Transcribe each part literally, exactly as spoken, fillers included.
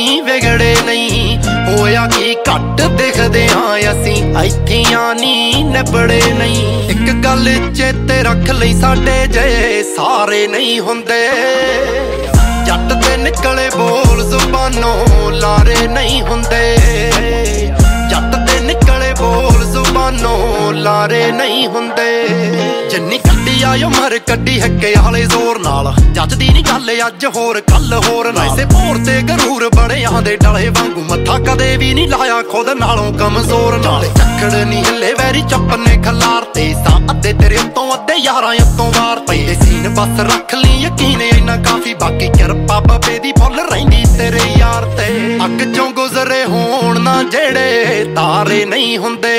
ਨਹੀਂ ਵਿਗੜੇ ਨਹੀਂ ਹੋਇਆ ਕੀ ਘੱਟ ਦਿਖਦੇ ਆਂ ਅਸੀਂ ਇੱਥੀਆਂ ਨਹੀਂ ਨਿਬੜੇ ਨਹੀਂ। ਇੱਕ ਗੱਲ ਚੇਤੇ ਰੱਖ ਲਈ ਸਾਡੇ ਜੇ ਸਾਰੇ ਨਹੀਂ ਹੁੰਦੇ ਜੱਟ ਤੇ ਨਿਕਲੇ ਬੋਲ ਜ਼ੁਬਾਨੋਂ ਲਾਰੇ ਨਹੀਂ ਹੁੰਦੇ ਜੱਟ ਤੇ ਨਿਕਲੇ ਬੋਲ ਜ਼ੁਬਾਨੋਂ ਲਾਰੇ ਨਹੀਂ ਹੁੰਦੇ। ਜਿੰਨੀ ਕੱਢੀ ਆਇਓ ਮਰ ਕੱਢੀ ਹੱਕੇ ਵਾਲੇ ਜ਼ੋਰ ਨਾਲ ਜੱਜਦੀ ਨਹੀਂ ਗੱਲ ਅੱਜ ਹੋਰ ਕੱਲ ਹੋਰ ਨਾ ਇਸੇ ਭੋਰ ਤੇ ਗਰੂਰ ਬੜਿਆਂ ਦੇ ਡਲੇ ਵਾਂਗੂ ਮੱਥਾ ਕਦੇ ਵੀ ਨਹੀਂ ਲਾਇਆ ਖੁਦ ਨਾਲੋਂ ਕਮਜ਼ੋਰ ਨਾਲ। ਚੱਕੜ ਨਹੀਂ ਹਿੱਲੇ ਵੈਰੀ ਚੱਪ ਨੇ ਖਲਾਰ ਤੇ ਸਾਂ ਅੱਧੇ ਤੇਰੇ ਉੱਤੋਂ ਅੱਧੇ ਯਾਰਾਂ ਉੱਤੋਂ ਵਾਰ ਪਈ ਸੀਨ ਬਸ ਰੱਖ ਲਈ ਯਕੀਨ ਇੰਨਾ ਕਾਫੀ ਬਾਕੀ ਕਿਰਪਾ ਬਾਬੇ ਦੀ ਫੁੱਲ ਰਹਿੰਦੀ ਤੇਰੇ ਯਾਰ ਤੇ। ਅੱਗ ਚੋਂ ਗੁਜ਼ਰੇ ਹੋਣ ਨਾ ਜਿਹੜੇ ਤਾਰੇ ਨਹੀਂ ਹੁੰਦੇ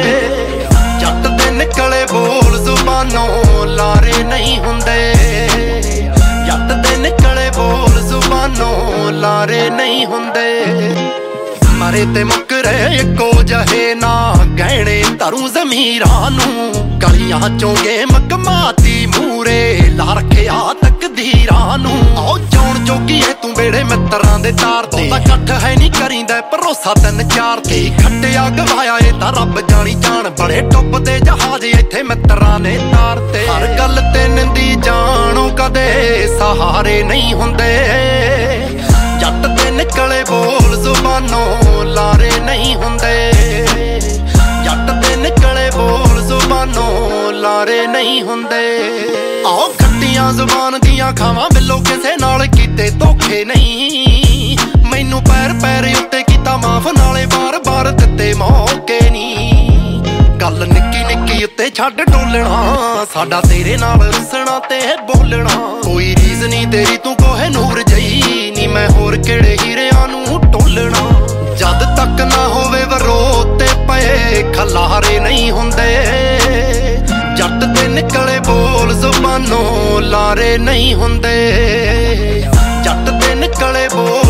ਜੱਟ ਤੇ ਨਿਕਲੇ ਬੋਲ ਜ਼ੁਬਾਨੋਂ ਲਾਰੇ ਨਹੀਂ ਹੁੰਦੇ ਜੱਟ ਤੇ ਨਿਕਲੇ ਬੋਲ ਜ਼ੁਬਾਨੋਂ ਲਾਰੇ ਨਹੀਂ ਹੁੰਦੇ। ਮਰੇ ਤੇ ਮੁੱਕਰੇ ਇੱਕੋ ਜਹੇ ਨਾ ਗਹਿਣੇ ਧਰੂ ਜ਼ਮੀਰਾਂ ਨੂੰ ਗਲੀਆਂ ਚੋਂ ਗੇਮ ਕਮਾਤੀ ਮੂਰੇ ਲਾ ਰੱਖਿਆ ਤਕਦੀਰਾਂ ਨੂੰ। ਆਓ ਜਾਣ ਜੋਗੀ ਹੈ ਤੂੰ ਵੇੜੇ ਮਿੱਤਰਾਂ ਦੇ ਤਾਰ ਤੇ ਤਾਂ ਇਕੱਠ ਹੈ ਨਹੀਂ ਕਰੀਂਦਾ ਭਰੋਸਾ ਤਿੰਨ ਚਾਰ ਤੇ ਖੱਟਿਆ ਗਵਾਇਆ ਇਹ ਤਾਂ ਰੱਬ ਜਾਣੀ ਜਾਣ ਬੜੇ ਡੁੱਬਦੇ ਜਹਾਜ਼ ਇੱਥੇ ਮਿੱਤਰਾਂ ਨੇ ਤਾਰ ਤੇ। ਹਰ ਗੱਲ ਤੇ ਨਿੰਦੀ ਜਾਣੋ ਕਦੇ ਸਹਾਰੇ ਨਹੀਂ ਹੁੰਦੇ ਜੱਟ ਤੇ ਨਿਕਲੇ ਬੋਲ ਜ਼ੁਬਾਨੋਂ ਲਾਰੇ ਨਹੀਂ ਹੁੰਦੇ ਜੱਟ ਤੇ ਨਿਕਲੇ ਬੋਲ ਜ਼ੁਬਾਨੋਂ ਲਾਰੇ ਨਹੀਂ ਹੁੰਦੇ। ਆਓ ਖੱਟੀਆਂ ਜ਼ੁਬਾਨ ਦੀਆਂ ਖਾਵਾਂ ਬਿੱਲੋ ਕਿਸੇ ਨਾਲ ਕੀਤੇ ਧੋਖੇ ਨਹੀਂ ਮੈਨੂੰ ਪੈਰ ਪੈਰ ਉੱਤੇ ਕੀਤਾ ਮਾਫ ਨਾਲੇ ਬਾਰ ਬਾਰ ਦਿੱਤੇ ਮੌਕੇ ਨਹੀਂ। ਗੱਲ ਨਿੱਕੀ ਨਿੱਕੀ ਉੱਤੇ ਛੱਡ ਡੋਲਣਾ ਸਾਡਾ ਤੇਰੇ ਨਾਲ ਰੁੱਸਣਾ ਤੇ ਬੋਲਣਾ ਕੋਈ ਰੀਜ਼ ਨਹੀਂ ਤੇਰੀ ਤੂੰ ਕੋਹੇ ਨੂਰ ਜਈ ਨੀ ਮੈਂ ਹੋਰ ਕਿਹੜੇ ਹੀਰਿਆਂ ਨੂੰ ਟੋਲਣਾ। ਜਦ ਤੱਕ ਨਾ ਹੋਵੇ ਵਰੋ ਤੇ ਪਏ ਖਲਾਰੇ ਨਹੀਂ ਹੁੰਦੇ ਜੱਟ ਤੇ ਨਿਕਲੇ ਬੋਲ ਜ਼ੁਬਾਨੋਂ ਲਾਰੇ ਨਹੀਂ ਹੁੰਦੇ ਜੱਟ ਤੇ ਨਿਕਲੇ ਬੋਲ